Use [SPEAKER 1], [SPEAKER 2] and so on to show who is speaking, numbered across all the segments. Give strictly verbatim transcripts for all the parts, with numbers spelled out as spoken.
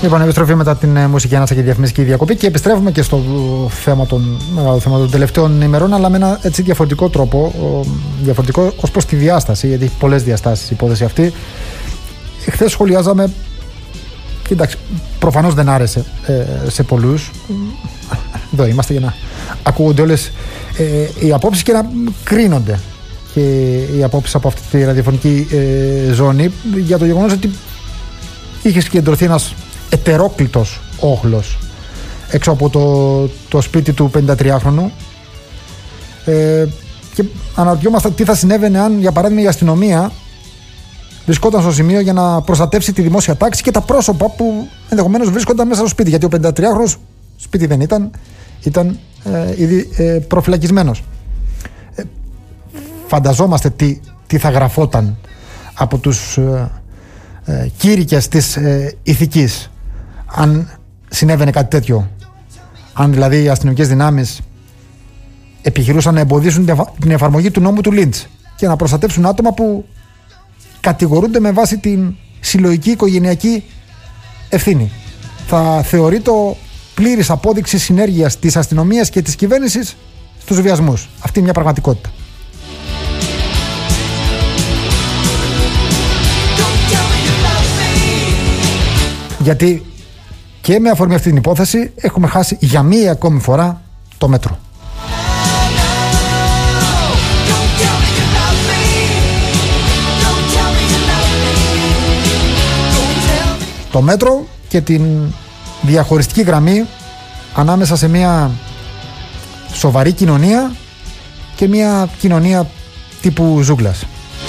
[SPEAKER 1] Λοιπόν, επιστροφή μετά την μουσική ανάσα και διαφημιστική διακοπή και επιστρέφουμε και στο θέμα των, μεγάλο θέμα των τελευταίων ημερών, αλλά με ένα έτσι διαφορετικό τρόπο, διαφορετικό ως προς τη διάσταση, γιατί έχει πολλές διαστάσεις η υπόθεση αυτή. Χθες σχολιάζαμε, και εντάξει, προφανώς δεν άρεσε ε, σε πολλούς. Εδώ είμαστε για να ακούγονται όλες ε, οι απόψεις και να κρίνονται και οι απόψεις από αυτή τη ραδιοφωνική ε, ζώνη, για το γεγονός ότι είχε συγκεντρωθεί ένας ετερόκλητος όχλος έξω από το, το σπίτι του πενηντατριάχρονου ε, και αναρωτιόμαστε τι θα συνέβαινε αν, για παράδειγμα, η αστυνομία βρισκόταν στο σημείο για να προστατεύσει τη δημόσια τάξη και τα πρόσωπα που ενδεχομένως βρίσκονταν μέσα στο σπίτι, γιατί ο πενηντατριάχρονος σπίτι δεν ήταν, ήταν ε, ήδη ε, προφυλακισμένος. Ε, φανταζόμαστε τι, τι θα γραφόταν από τους ε, ε, κήρυκες της ε, ηθικής αν συνέβαινε κάτι τέτοιο, αν δηλαδή οι αστυνομικές δυνάμεις επιχειρούσαν να εμποδίσουν την εφαρμογή του νόμου του Λίντς και να προστατεύσουν άτομα που κατηγορούνται με βάση την συλλογική οικογενειακή ευθύνη. Θα θεωρεί το πλήρης απόδειξη συνέργειας της αστυνομίας και της κυβέρνησης στους βιασμούς. Αυτή είναι μια πραγματικότητα. Γιατί και με αφορμή αυτή την υπόθεση έχουμε χάσει για μία ακόμη φορά το μέτρο. Το μέτρο και την διαχωριστική γραμμή ανάμεσα σε μια σοβαρή κοινωνία και μια κοινωνία τύπου ζούγκλας.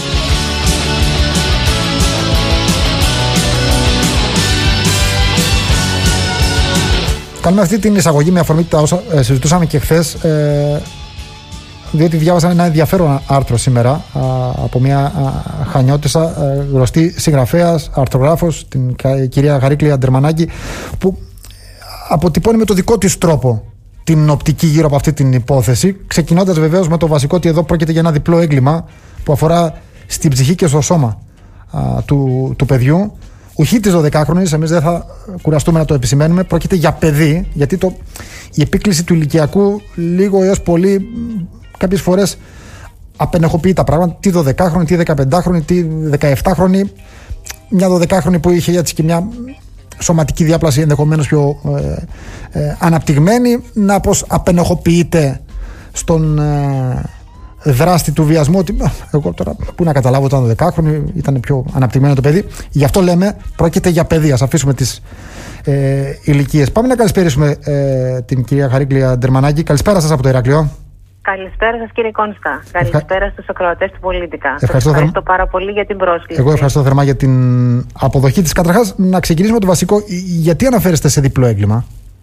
[SPEAKER 1] Κάνουμε αυτή την εισαγωγή με αφορμή τα όσα ε, συζητούσαμε και χθες, ε, διότι διάβασα ένα ενδιαφέρον άρθρο σήμερα α, από μια α, χανιώτισσα, α, γνωστή συγγραφέας, αρθρογράφος, την κα, κυρία Χαρίκλια Ντερμανάκη, που αποτυπώνει με το δικό της τρόπο την οπτική γύρω από αυτή την υπόθεση, ξεκινώντας βεβαίως με το βασικό ότι εδώ πρόκειται για ένα διπλό έγκλημα που αφορά στην ψυχή και στο σώμα α, του, του παιδιού. Ουχή της δωδεκάχρονης, εμείς δεν θα κουραστούμε να το επισημαίνουμε, πρόκειται για παιδί, γιατί το, η επίκληση του ηλικιακού λίγο έως πολύ κάποιες φορές απενεχοποιεί τα πράγματα. Τι δωδεκάχρονη, τι δεκαπεντάχρονη, τι δεκαεφτάχρονη. Μια δωδεκάχρονη που είχε έτσι και μια σωματική διάπλαση ενδεχομένως πιο ε, ε, αναπτυγμένη, να πως απενεχοποιείται στον ε, δράστη του βιασμού, ότι εγώ τώρα που να καταλάβω, ήταν δεκάχρονη, ήταν πιο αναπτυγμένο το παιδί. Γι' αυτό λέμε πρόκειται για παιδί. Ας αφήσουμε τις ε, ηλικίες. Πάμε να καλησπέρισουμε ε, την κυρία Χαρίκλια Ντερμανάκη. Καλησπέρα σας από το Ηράκλειο.
[SPEAKER 2] Καλησπέρα σας, κύριε Κόνστα. Καλησπέρα Ευχα... στους ακροατές του Πολίτικα.
[SPEAKER 1] Ευχαριστώ,
[SPEAKER 2] σας ευχαριστώ θερμα... πάρα πολύ για την πρόσκληση.
[SPEAKER 1] Εγώ ευχαριστώ θερμά για την αποδοχή της. Καταρχάς, να ξεκινήσουμε το βασικό. Γιατί αναφέρεστε σε διπλό έγκλημα?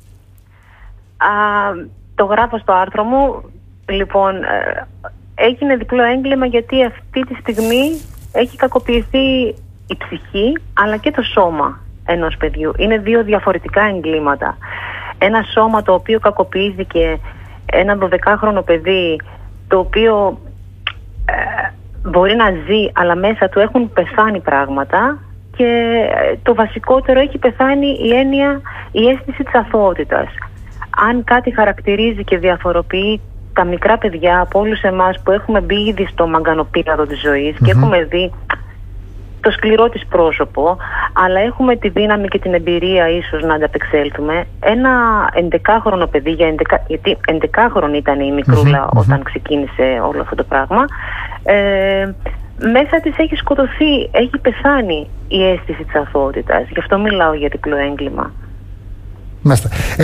[SPEAKER 2] Α, το γράφω στο άρθρο μου. Λοιπόν, έγινε διπλό έγκλημα γιατί αυτή τη στιγμή έχει κακοποιηθεί η ψυχή αλλά και το σώμα ενός παιδιού. Είναι δύο διαφορετικά εγκλήματα. Ένα σώμα το οποίο κακοποιήθηκε, ένα δωδεκάχρονο παιδί το οποίο ε, μπορεί να ζει αλλά μέσα του έχουν πεθάνει πράγματα, και το βασικότερο, έχει πεθάνει η έννοια, η αίσθηση της αθωότητας. Αν κάτι χαρακτηρίζει και διαφοροποιεί τα μικρά παιδιά από όλους εμάς που έχουμε μπει ήδη στο μαγκανοπύλαδο της ζωής mm-hmm. και έχουμε δει το σκληρό της πρόσωπο, αλλά έχουμε τη δύναμη και την εμπειρία ίσως να ανταπεξέλθουμε. Ένα ενδεκάχρονο παιδί, για ενδεκα, γιατί ενδεκάχρονη ήταν η μικρούλα mm-hmm. όταν ξεκίνησε όλο αυτό το πράγμα, ε, μέσα της έχει σκοτωθεί, έχει πεθάνει η αίσθηση της αθωότητας. Γι' αυτό μιλάω για διπλό έγκλημα. Μάλιστα.
[SPEAKER 1] Ε,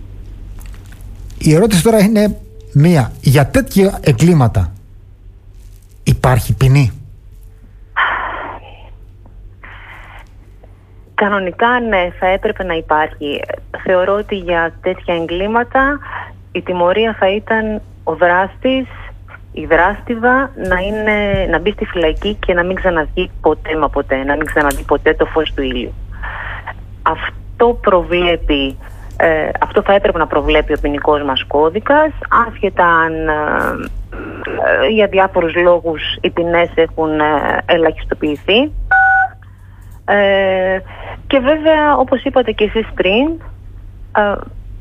[SPEAKER 1] η ερώτηση τώρα είναι μία. Για τέτοια εγκλήματα υπάρχει ποινή?
[SPEAKER 2] Κανονικά ναι, θα έπρεπε να υπάρχει. Θεωρώ ότι για τέτοια εγκλήματα η τιμωρία θα ήταν ο δράστης, η δράστηδα να, είναι, να μπει στη φυλακή και να μην ξαναδεί ποτέ μα ποτέ, να μην ξαναδεί ποτέ το φως του ήλιου. Αυτό προβλέπει, ε, αυτό θα έπρεπε να προβλέπει ο ποινικός μας κώδικας, άσχετα αν ε, ε, για διάφορους λόγους οι ποινές έχουν ε, ελαχιστοποιηθεί. Ε, Και βέβαια, όπως είπατε και εσείς πριν, ε,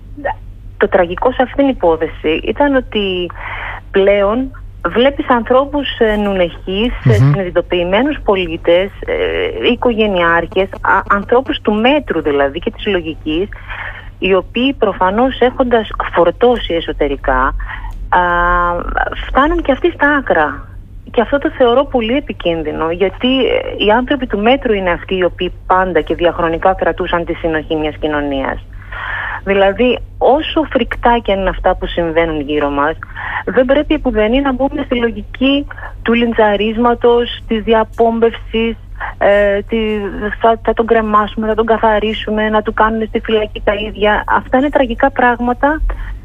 [SPEAKER 2] το τραγικό σε αυτήν την υπόθεση ήταν ότι πλέον βλέπεις ανθρώπους νουνεχείς, mm-hmm. συνειδητοποιημένους πολίτες, ε, οικογενειάρχες, α, ανθρώπους του μέτρου δηλαδή και της λογικής, οι οποίοι προφανώς έχοντας φορτώσει εσωτερικά, α, φτάνουν και αυτοί στα άκρα. Και αυτό το θεωρώ πολύ επικίνδυνο, γιατί οι άνθρωποι του μέτρου είναι αυτοί οι οποίοι πάντα και διαχρονικά κρατούσαν τη συνοχή μιας κοινωνίας. Δηλαδή, όσο φρικτά και αν είναι αυτά που συμβαίνουν γύρω μας, δεν πρέπει επουδενή να μπούμε στη λογική του λιντσαρίσματος, της διαπόμπευσης, ε, τη, θα, θα τον κρεμάσουμε, θα τον καθαρίσουμε, να του κάνουν στη φυλακή τα ίδια. Αυτά είναι τραγικά πράγματα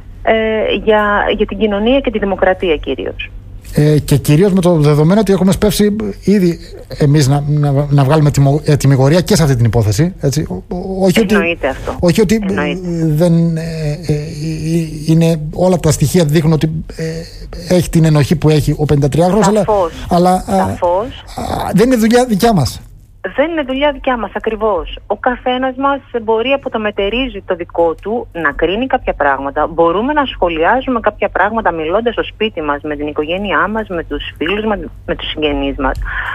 [SPEAKER 2] ε, για, για την κοινωνία και τη δημοκρατία κυρίως.
[SPEAKER 1] Ε, και κυρίως με το δεδομένο ότι έχουμε σπεύσει ήδη εμείς να, να, να βγάλουμε τιμιγορία και σε αυτή την υπόθεση. Έτσι. Όχι
[SPEAKER 2] Εννοείται
[SPEAKER 1] ότι,
[SPEAKER 2] αυτό.
[SPEAKER 1] Όχι ότι
[SPEAKER 2] Εννοείται.
[SPEAKER 1] δεν ε, ε, είναι, όλα τα στοιχεία δείχνουν ότι ε, έχει την ενοχή που έχει ο πενηντατριάχρονος, αλλά, αλλά α, α, δεν είναι δουλειά δικιά μας.
[SPEAKER 2] Δεν είναι δουλειά δικιά μας ακριβώς. Ο καθένας μας μπορεί από το μετερίζει το δικό του να κρίνει κάποια πράγματα. Μπορούμε να σχολιάζουμε κάποια πράγματα μιλώντας στο σπίτι μας, με την οικογένειά μας, με τους φίλους μας, με τους συγγενείς μας.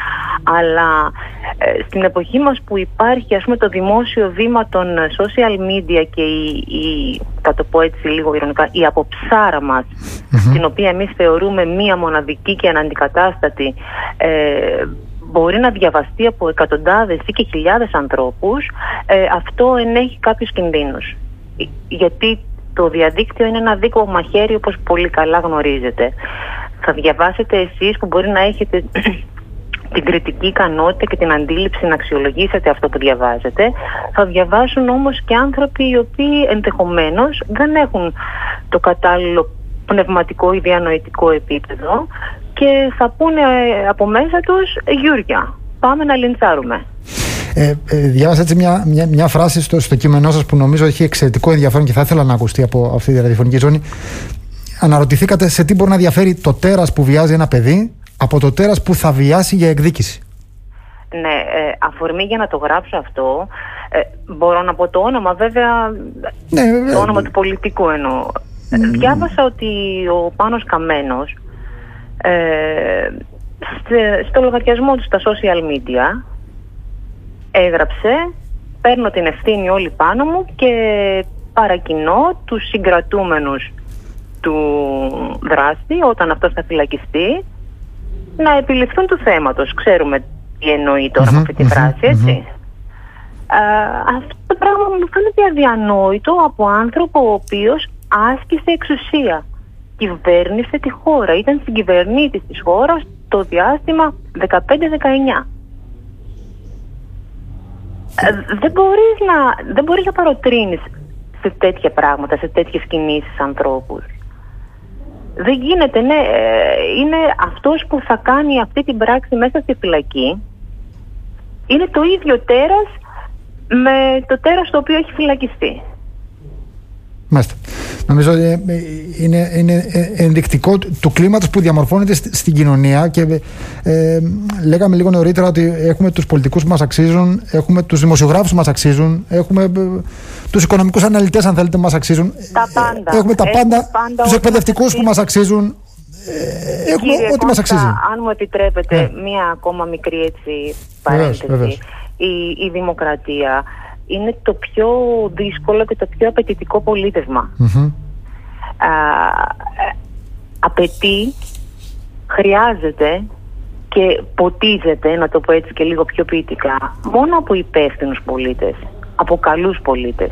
[SPEAKER 2] Αλλά ε, στην εποχή μας που υπάρχει, ας πούμε, το δημόσιο βήμα των social media και η, η θα το πω έτσι λίγο ειρωνικά, η αποψάρα μας, mm-hmm. την οποία εμείς θεωρούμε μία μοναδική και αναντικατάστατη, ε, μπορεί να διαβαστεί από εκατοντάδες ή και χιλιάδες ανθρώπους, ε, αυτό ενέχει κάποιους κινδύνους. Γιατί το διαδίκτυο είναι ένα δίκο μαχαίρι, όπως πολύ καλά γνωρίζετε. Θα διαβάσετε εσείς που μπορεί να έχετε την κριτική ικανότητα και την αντίληψη να αξιολογήσετε αυτό που διαβάζετε. Θα διαβάσουν όμως και άνθρωποι οι οποίοι ενδεχομένως δεν έχουν το κατάλληλο πνευματικό ή διανοητικό επίπεδο και θα πούνε από μέσα τους «Γιούρια, πάμε να λιντσάρουμε».
[SPEAKER 1] Ε, ε, διάβασα έτσι μια, μια, μια φράση στο, στο κείμενό σας που νομίζω έχει εξαιρετικό ενδιαφέρον και θα ήθελα να ακουστεί από αυτή τη ραδιοφωνική ζώνη. Αναρωτηθήκατε σε τι μπορεί να διαφέρει το τέρας που βιάζει ένα παιδί από το τέρας που θα βιάσει για εκδίκηση.
[SPEAKER 2] Ναι, ε, αφορμή για να το γράψω αυτό, ε, μπορώ να πω το όνομα βέβαια, ναι, το όνομα ε, του πολιτικού εννοώ. Mm. Διάβασα ότι ο Πάνος Καμένος ε, στο λογαριασμό του στα social media έγραψε «Παίρνω την ευθύνη όλη πάνω μου και παρακινώ τους συγκρατούμενους του δράστη όταν αυτός θα φυλακιστεί να επιληφθούν του θέματος». Ξέρουμε τι εννοεί τώρα mm-hmm, με αυτή τη φράση, έτσι. Mm-hmm. Α, αυτό το πράγμα μου φαίνεται αδιανόητο από άνθρωπο ο οποίος άσκησε εξουσία. Κυβέρνησε τη χώρα. Ήταν συγκυβερνήτης της χώρας το διάστημα δεκαπέντε δεκαεννιά. Ε, δεν μπορείς να, δεν μπορείς να παροτρύνεις σε τέτοια πράγματα, σε τέτοιες κινήσεις ανθρώπους. Δεν γίνεται, ναι. Είναι αυτός που θα κάνει αυτή την πράξη μέσα στη φυλακή. Είναι το ίδιο τέρας με το τέρας το οποίο έχει φυλακιστεί.
[SPEAKER 1] Μάλιστα. Νομίζω ε, είναι, είναι ενδεικτικό του κλίματος που διαμορφώνεται στην κοινωνία και ε, λέγαμε λίγο νωρίτερα ότι έχουμε τους πολιτικούς που μας αξίζουν, έχουμε τους δημοσιογράφους που μας αξίζουν, έχουμε ε, τους οικονομικούς αναλυτές αν θέλετε που μας αξίζουν,
[SPEAKER 2] τα πάντα.
[SPEAKER 1] έχουμε τα πάντα, πάντα τους εκπαιδευτικούς που μας αξίζουν, ε, έχουμε
[SPEAKER 2] Κύριε
[SPEAKER 1] ό,τι μας αξίζει.
[SPEAKER 2] Αν μου επιτρέπετε yeah. μία ακόμα μικρή έτσι παρένθεση, βεβαίως, βεβαίως. Η, η δημοκρατία είναι το πιο δύσκολο και το πιο απαιτητικό πολίτευμα. Mm-hmm. Α, απαιτεί, χρειάζεται και ποτίζεται, να το πω έτσι και λίγο πιο ποιητικά, μόνο από υπεύθυνους πολίτες, από καλούς πολίτες.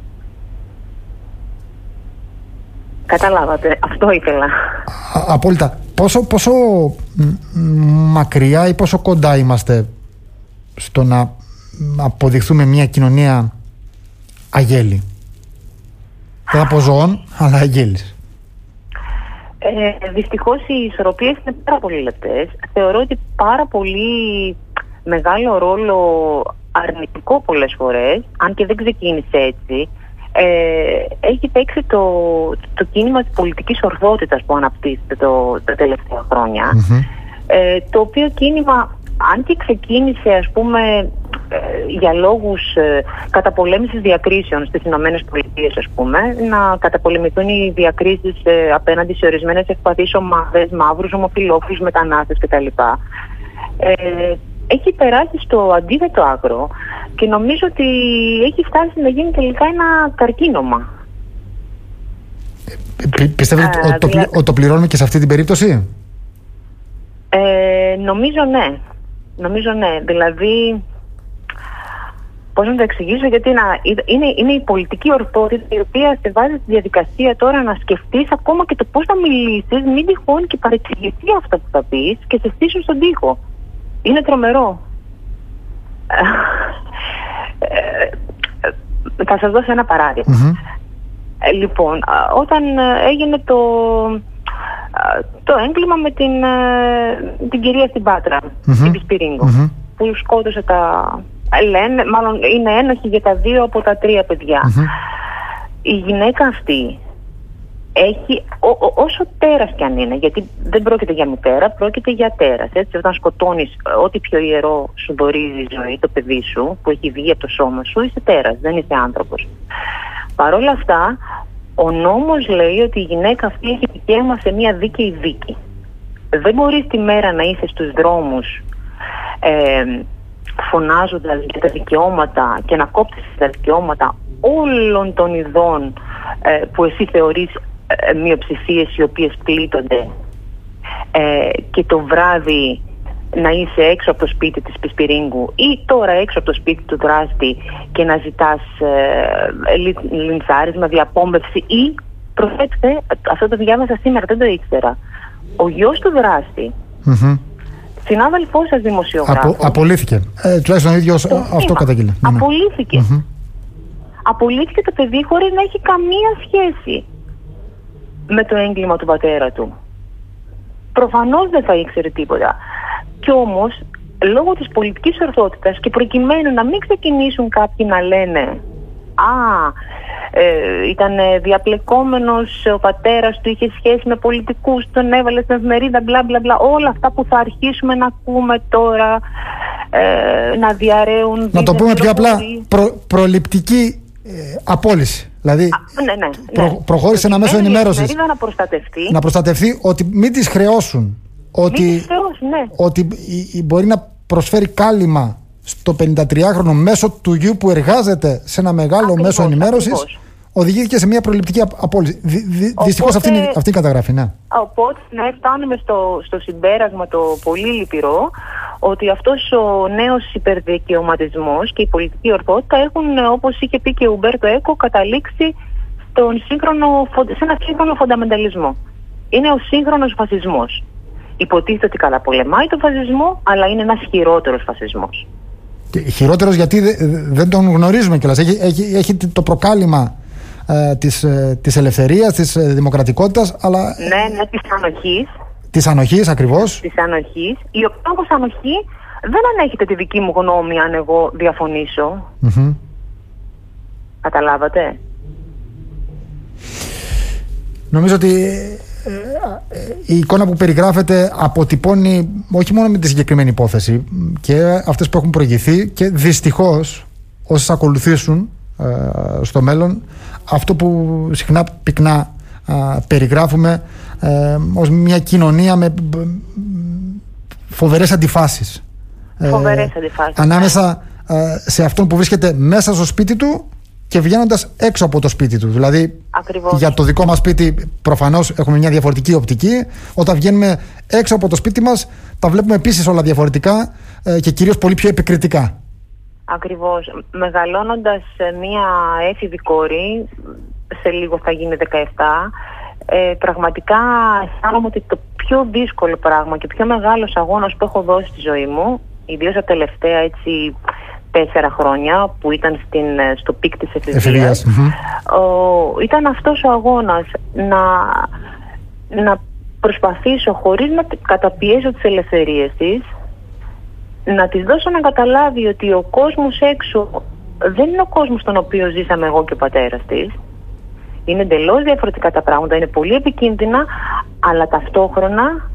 [SPEAKER 2] Καταλάβατε, αυτό ήθελα. Α,
[SPEAKER 1] απόλυτα. Πόσο, πόσο μακριά ή πόσο κοντά είμαστε στο να αποδειχθούμε μια κοινωνία αγέλη? Δεν θα πω ζώων, αλλά αγέλης.
[SPEAKER 2] Ε, δυστυχώς οι ισορροπίες είναι πάρα πολύ λεπτές. Θεωρώ ότι πάρα πολύ μεγάλο ρόλο αρνητικό πολλές φορές, αν και δεν ξεκίνησε έτσι, ε, έχει παίξει το, το κίνημα της πολιτικής ορθότητας που αναπτύσσεται το, τα τελευταία χρόνια. Mm-hmm. Ε, το οποίο κίνημα, αν και ξεκίνησε ας πούμε για λόγους ε, καταπολέμησης διακρίσεων στις Ηνωμένες Πολιτείες, ας πούμε, να καταπολεμηθούν οι διακρίσεις ε, απέναντι σε ορισμένες ευπαθείς ομάδες, μαύρους, ομοφυλόφιλους, μετανάστες κτλ. Ε, έχει περάσει στο αντίθετο άκρο και νομίζω ότι έχει φτάσει να γίνει τελικά ένα καρκίνωμα.
[SPEAKER 1] Πι, πιστεύετε ότι το,
[SPEAKER 2] δια...
[SPEAKER 1] το, το πληρώνουμε και σε αυτή την περίπτωση?
[SPEAKER 2] Ε, νομίζω ναι. Νομίζω ναι. Δηλαδή, πώς να το εξηγήσω, γιατί να, είναι, είναι η πολιτική ορθότητα η οποία σε βάζει στη διαδικασία τώρα να σκεφτείς ακόμα και το πώς θα μιλήσεις, μην τυχόν και παρεξηγηθεί αυτά που θα πεις και σε στήσουν στον τοίχο. Είναι τρομερό. Θα σας δώσω ένα παράδειγμα. Mm-hmm. Λοιπόν, όταν έγινε το, το έγκλημα με την, την κυρία στην Πάτρα, mm-hmm. την Πισπυρίγκο, mm-hmm. που σκότωσε τα... Λένε, μάλλον είναι ένοχη για τα δύο από τα τρία παιδιά. Mm-hmm. Η γυναίκα αυτή έχει, ό, ό, όσο τέρας κι αν είναι, γιατί δεν πρόκειται για μητέρα, πρόκειται για τέρας. Έτσι, όταν σκοτώνεις ό,τι πιο ιερό σου δωρίζει η ζωή, το παιδί σου, που έχει βγει από το σώμα σου, είσαι τέρας, δεν είσαι άνθρωπος. Παρ' όλα αυτά, ο νόμος λέει ότι η γυναίκα αυτή έχει δικαίωμα σε μια δίκαιη δίκη. Δεν μπορείς τη μέρα να είσαι στους δρόμους ε, φωνάζοντας για τα δικαιώματα και να κόψεις τα δικαιώματα όλων των ειδών ε, που εσύ θεωρείς ε, μειοψηφίες οι οποίες πλήττονται ε, και το βράδυ να είσαι έξω από το σπίτι της Πισπυρίγκου ή τώρα έξω από το σπίτι του δράστη και να ζητάς ε, λιντσάρισμα, διαπόμπευση ή, προσέξτε, αυτό το διάβασα σήμερα, δεν το ήξερα, ο γιος του δράστη, mm-hmm. συνάδελφός σας δημοσιογράφος,
[SPEAKER 1] Απο, απολύθηκε, ε, τουλάχιστον ο ίδιος το αυτό καταγγείλε.
[SPEAKER 2] Απολύθηκε.
[SPEAKER 1] Mm-hmm.
[SPEAKER 2] Απολύθηκε το παιδί χωρίς να έχει καμία σχέση με το έγκλημα του πατέρα του. Προφανώς δεν θα ήξερε τίποτα. Κι όμως, λόγω της πολιτικής ορθότητας και προκειμένου να μην ξεκινήσουν κάποιοι να λένε «Α, ε, ήταν διαπλεκόμενος, ο πατέρας του είχε σχέση με πολιτικούς, τον έβαλε στην εφημερίδα, μπλα μπλα μπλα», όλα αυτά που θα αρχίσουμε να ακούμε τώρα, ε, να διαρρέουν...
[SPEAKER 1] Να το πούμε πιο απλά, προ, προληπτική ε, απόλυση. Δηλαδή,
[SPEAKER 2] Α, ναι, ναι,
[SPEAKER 1] προ,
[SPEAKER 2] ναι.
[SPEAKER 1] προχώρησε ένα μέσο ενημέρωσης
[SPEAKER 2] να προστατευτεί.
[SPEAKER 1] να προστατευτεί, ότι μην τις χρεώσουν. Ότι,
[SPEAKER 2] ναι.
[SPEAKER 1] ότι μπορεί να προσφέρει κάλυμα στο πενηντατριάχρονο μέσω του γιου που εργάζεται σε ένα μεγάλο ακριβώς, μέσο ενημέρωσης, ακριβώς. Οδηγήθηκε σε μια προληπτική απόλυση. Δυ, δυ, δυστυχώς αυτή είναι αυτή η καταγραφή, ναι. Οπότε
[SPEAKER 2] ναι, φτάνουμε στο, στο συμπέρασμα το πολύ λυπηρό ότι αυτός ο νέος υπερδικαιωματισμός και η πολιτική ορθότητα έχουν, όπως είχε πει και ο Ουμπέρτο Έκο, καταλήξει στον σύγχρονο, σε ένα σύγχρονο φονταμενταλισμό. Είναι ο σύγχρονος φασισμός. Υποτίθεται ότι καταπολεμάει τον φασισμό, αλλά είναι ένας χειρότερος φασισμός.
[SPEAKER 1] Και χειρότερος γιατί δε, δεν τον γνωρίζουμε κιόλας. Έχει, έχει, έχει το προκάλημα ε, της, ε, της ελευθερίας, της ε, δημοκρατικότητας, αλλά...
[SPEAKER 2] Ναι, ναι, της ανοχής.
[SPEAKER 1] Της ανοχής, ακριβώς.
[SPEAKER 2] Της ανοχής, η οποία όμως ανοχή δεν ανέχεται τη δική μου γνώμη αν εγώ διαφωνήσω. Mm-hmm. Καταλάβατε. Νομίζω ότι η εικόνα που περιγράφεται αποτυπώνει όχι μόνο με τη συγκεκριμένη υπόθεση και αυτές που έχουν προηγηθεί και δυστυχώς όσες ακολουθήσουν ε, στο μέλλον, αυτό που συχνά πυκνά ε, περιγράφουμε ε, ως μια κοινωνία με φοβερές αντιφάσεις, φοβερές αντιφάσεις
[SPEAKER 1] ε, ανάμεσα ε, σε αυτόν που βρίσκεται μέσα στο σπίτι του και βγαίνοντας έξω από το σπίτι του. Δηλαδή, ακριβώς. Για το δικό μας σπίτι προφανώς έχουμε μια διαφορετική οπτική. Όταν βγαίνουμε έξω από το σπίτι μας, τα βλέπουμε επίσης όλα διαφορετικά ε, και κυρίως πολύ πιο επικριτικά.
[SPEAKER 2] Ακριβώς. Μεγαλώνοντας μια έφηβη κόρη, σε λίγο θα γίνει δεκαεπτά, ε, πραγματικά αισθάνομαι ότι το πιο δύσκολο πράγμα και πιο μεγάλος αγώνας που έχω δώσει στη ζωή μου, ιδίως τα τελευταία έτσι... τέσσερα χρόνια που ήταν στην, στο πικ της εφηβείας, mm-hmm. ήταν αυτός ο αγώνας να, να προσπαθήσω χωρίς να καταπιέσω τις ελευθερίες της, να της δώσω να καταλάβει ότι ο κόσμος έξω δεν είναι ο κόσμος τον οποίο ζήσαμε εγώ και ο πατέρας της. Είναι εντελώς διαφορετικά τα πράγματα, είναι πολύ επικίνδυνα, αλλά ταυτόχρονα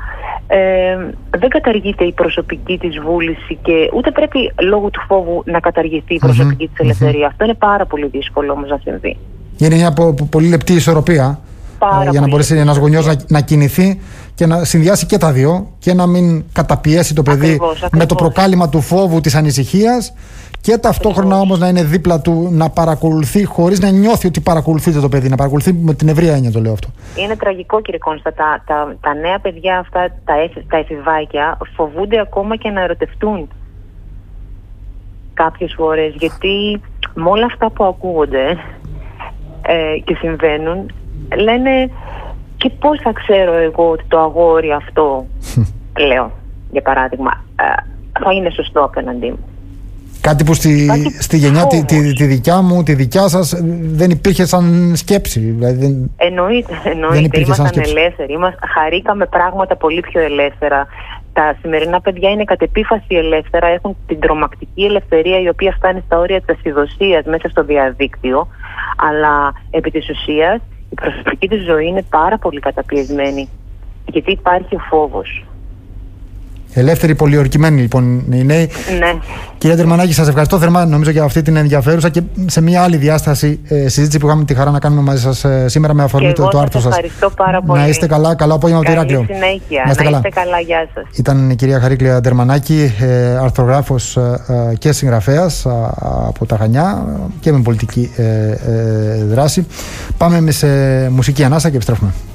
[SPEAKER 2] Ε, δεν καταργείται η προσωπική της βούληση και ούτε πρέπει λόγω του φόβου να καταργηθεί η προσωπική mm-hmm. της ελευθερία. Mm-hmm. Αυτό είναι πάρα πολύ δύσκολο όμως να συμβεί.
[SPEAKER 1] Είναι μια πο, πο, πολύ λεπτή ισορροπία ε, για να μπορέσει ένας γονιός να, να κινηθεί και να συνδυάσει και τα δύο και να μην καταπιέσει το παιδί ακριβώς, ακριβώς. με το προκάλημα του φόβου, της ανησυχίας και ταυτόχρονα όμως να είναι δίπλα του, να παρακολουθεί χωρίς να νιώθει ότι παρακολουθείται το παιδί, να παρακολουθεί με την ευρεία έννοια, το λέω αυτό.
[SPEAKER 2] Είναι τραγικό, κύριε Κόνστα, τα, τα, τα νέα παιδιά αυτά, τα, τα εφηβάκια φοβούνται ακόμα και να ερωτευτούν κάποιες φορές, γιατί με όλα αυτά που ακούγονται ε, και συμβαίνουν, λένε και πώς θα ξέρω εγώ ότι το αγόρι αυτό, λέω για παράδειγμα, ε, θα είναι σωστό απέναντί μου.
[SPEAKER 1] Κάτι που στη, Κάτι στη γενιά τη, τη, τη δικιά μου, τη δικιά σας δεν υπήρχε σαν σκέψη. Δηλαδή δεν,
[SPEAKER 2] εννοείται, εννοείται. Ήμασταν ελεύθεροι. Είμαστε, χαρήκαμε πράγματα πολύ πιο ελεύθερα. Τα σημερινά παιδιά είναι κατ' επίφαση ελεύθερα. Έχουν την τρομακτική ελευθερία η οποία φτάνει στα όρια της ασυδοσίας μέσα στο διαδίκτυο. Αλλά επί της ουσίας η προσωπική της ζωή είναι πάρα πολύ καταπιεσμένη. Γιατί υπάρχει ο φόβος.
[SPEAKER 1] Ελεύθεροι, πολιορκημένοι λοιπόν οι νέοι.
[SPEAKER 2] Ναι.
[SPEAKER 1] Κυρία Ντερμανάκη, σας ευχαριστώ θερμά, νομίζω, για αυτή την ενδιαφέρουσα και σε μια άλλη διάσταση ε, συζήτηση που είχαμε τη χαρά να κάνουμε μαζί σας ε, σήμερα με αφορμή το, το άρθρο σας.
[SPEAKER 2] Ευχαριστώ πάρα πολύ.
[SPEAKER 1] Να είστε καλά, καλό απόγευμα από το Ηράκλειο.
[SPEAKER 2] Καλή συνέχεια.
[SPEAKER 1] Να είστε,
[SPEAKER 2] να
[SPEAKER 1] καλά.
[SPEAKER 2] είστε καλά, γεια σας.
[SPEAKER 1] Ήταν η κυρία Χαρίκλια Ντερμανάκη, ε, αρθρογράφος ε, ε, και συγγραφέας ε, από τα Χανιά και με πολιτική ε, ε, δράση. Πάμε σε μουσική ανάσα και επιστρέφουμε.